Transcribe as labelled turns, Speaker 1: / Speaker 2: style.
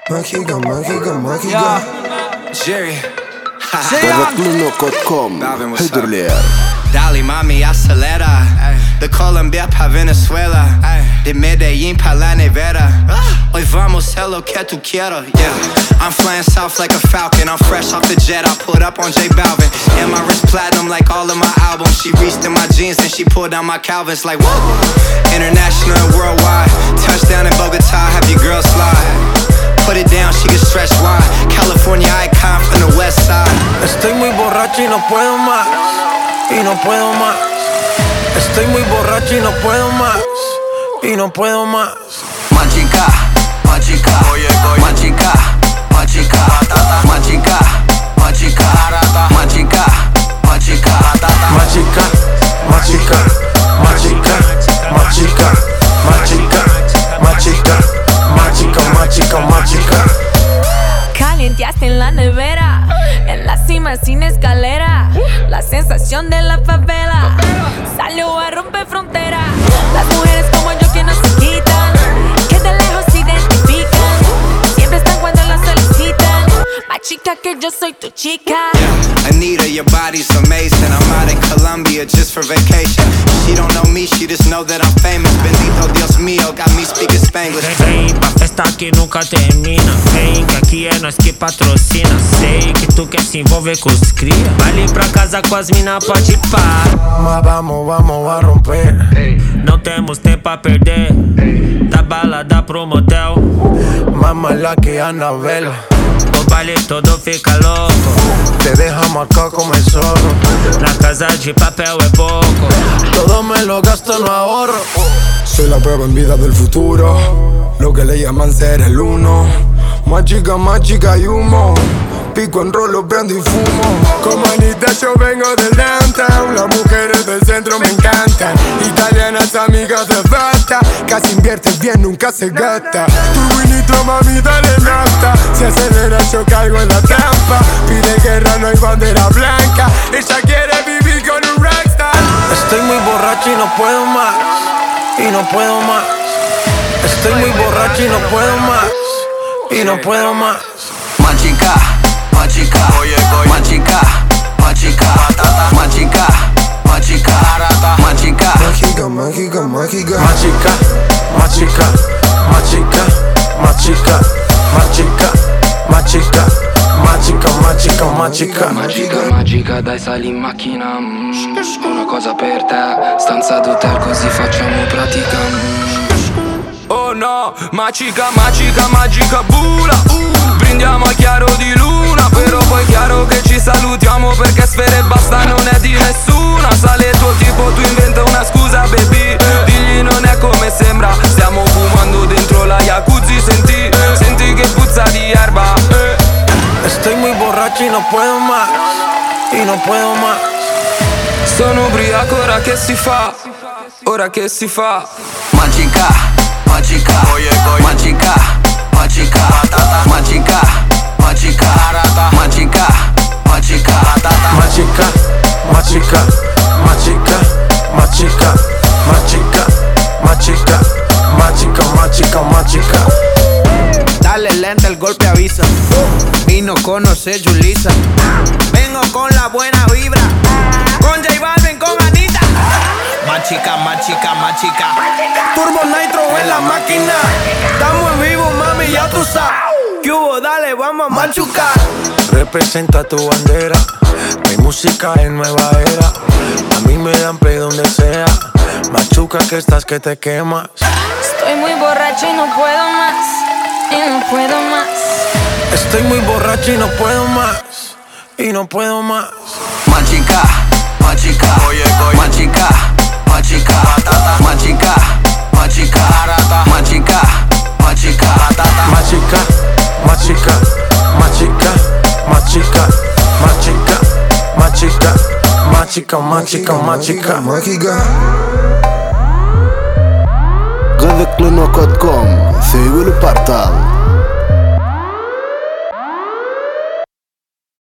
Speaker 1: Mágica, mágica, mágica.
Speaker 2: Jerry.
Speaker 3: Cluno.com Hydroleer.
Speaker 2: Dale mami acelera. De Colombia pa Venezuela. De Medellín pa La Nevada. Hoy vamos a lo que tú quieras. Yeah. I'm flying south like a falcon. I'm fresh off the jet. I put up on J Balvin. And my wrist platinum like all of my albums. She reached in my jeans, then she pulled down my Calvins like whoa. International and worldwide. Touchdown in Bogota. Have your girl slide. Put it down, she can stretch wide. California icon from the west side.
Speaker 4: Estoy muy borracho y no puedo más. Y no puedo más. Estoy muy borracho y no puedo más. Y no puedo más.
Speaker 5: Machica, machica, machica, machica, machica, machica, machica, machica,
Speaker 4: Machica, machica, machica, machica, machica, machica, machica, machica, machica.
Speaker 6: Calienteaste en la nevera, en la cima sin escalera. La sensación de la favela salió a romper frontera. Las mujeres como yo que no se quitan, que de lejos se identifican, siempre están cuando las solicitan. Machica, que yo soy tu chica.
Speaker 2: Anita, your body's amazing. I'm out in Colombia just for vacation. She don't know me, she just know that I'm famous. Bendito Dios mío, got me speaking Spanglish.
Speaker 7: Vem pra festa que nunca termina. Vem que aqui é nós que patrocina. Sei que tu quer se envolver com os cria. Vale pra casa com as mina, pode pá.
Speaker 4: Mas vamos a romper.
Speaker 7: Não temos tempo a perder. Da balada pro motel.
Speaker 4: Más mala que Anabela.
Speaker 7: O baile todo fica louco.
Speaker 4: Te deja marcado como el zorro.
Speaker 7: Na casa de papel é pouco.
Speaker 4: Todo me lo gasto, no ahorro.
Speaker 1: Soy la prueba en vida del futuro. Lo que le llaman ser el uno. Mágica y humo. Pico en rolo, prendo y fumo. Como Anita yo vengo del downtown. Las mujeres del centro me encantan. Italianas amigas de falta. Casi inviertes bien, nunca se gasta. Tu winito mami dale nafta. Si acelera yo caigo en la trampa. Pide guerra, no hay bandera blanca. Ella quiere vivir con un rockstar.
Speaker 4: Estoy muy borracho y no puedo más. Y no puedo más. Estoy muy borracho y no puedo más. Y no puedo más.
Speaker 5: machica, machica, machica, machica, machica, machica, machica,
Speaker 1: Mágica, mágica, mágica.
Speaker 4: Machica, machica, machica, machica, machica, machica, machica, machica, machica.
Speaker 8: Magica, magica, dai sali in macchina. Una cosa per te, stanza d'hotel così facciamo pratica. Oh no, magica, magica, magica bula. Brindiamo a chiaro di luna, però poi chiaro che ci salutiamo perché sfere basta non è di nessuna. Sale il tuo tipo, tu inventa una scusa baby. Digli non è come sembra, stiamo fumando dentro la jacuzzi. Senti che puzza di erba.
Speaker 4: Estoy muy borracho y no puedo más. Y no puedo más.
Speaker 8: Sono ubriaco, ora che si fa? Ora che si fa?
Speaker 5: machica, machica, machica, machica, machica, machica, machica, machica,
Speaker 4: Machica, machica, machica, machica, machica, machica, machica, machica, machica.
Speaker 9: Dale lenta, el golpe avisa. Vino conoce Julissa. Vengo con la buena vibra. Con J Balvin, con Anita. Machica, machica, machica. Turbo Nitro en la máquina. Estamos en vivo, mami, ya tú sabes. ¿Qué hubo? Dale, vamos a machucar.
Speaker 4: Representa tu bandera. Mi música es nueva era. A mí me dan play donde sea. Machuca que estás que te quemas.
Speaker 6: Estoy muy borracho y no puedo más. Y no puedo más.
Speaker 4: Estoy muy borracho y no puedo más. Y no puedo más.
Speaker 5: machica, machica, machica, machica, machica, machica, machica, machica,
Speaker 4: Machica, machica, machica, machica, machica, machica, machica, machica, machica.
Speaker 1: Mágica.
Speaker 3: Cluno.com Seguir el portal